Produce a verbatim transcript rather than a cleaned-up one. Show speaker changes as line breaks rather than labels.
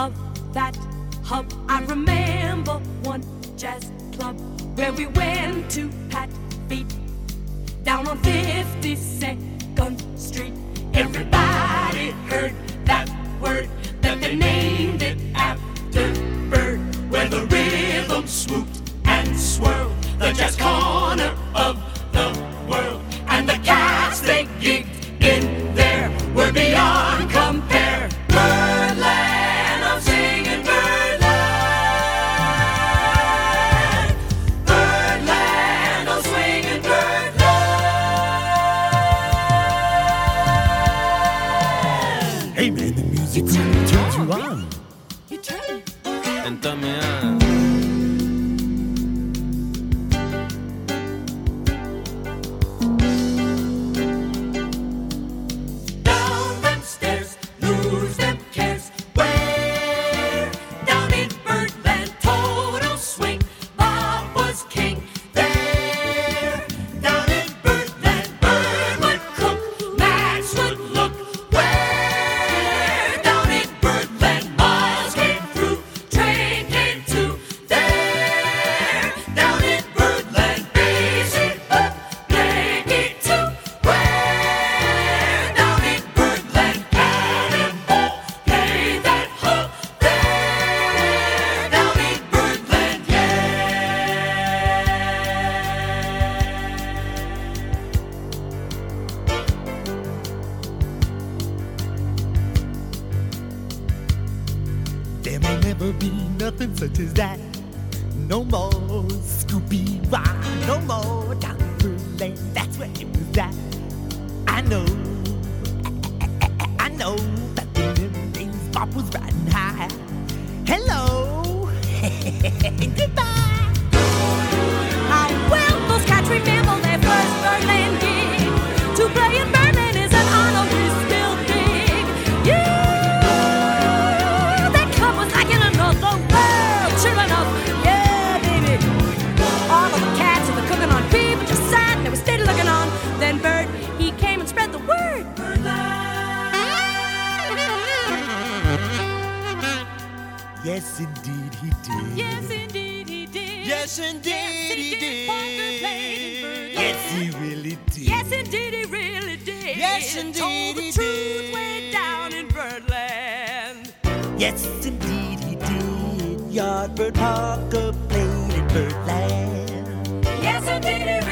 of that hub. I remember one jazz club where we went to pat feet down on fifty-second Street. Everybody heard that word that they named it after Bird, where the rhythm swooped and swirled, the jazz corner of the world. And the cats they gigged in there were beyond compare. Birdland, I'm singing Birdland. Birdland, I'm swinging Birdland.
Hey man, the music really turns you on.
You turn it.
Entonces me ah.
There may never be nothing such as that. No more Scooby Wah, no more Doctor Lane. That's where it was at. I know, I know that in them days Bob was riding high. Hello, goodbye.
How well those cats remember their first Birdland gig. To play in Birdland is an honor we still dig. Yeah. Then Bird, he came and spread the word. Birdland.
Yes, indeed he did.
Yes, indeed he did.
Yes, indeed he did. Yes, he really did.
Yes, indeed he really did.
Yes, indeed he did.
Told the truth way down in Birdland.
Yes, indeed he did. Yardbird Parker played in Birdland.
Yes, indeed he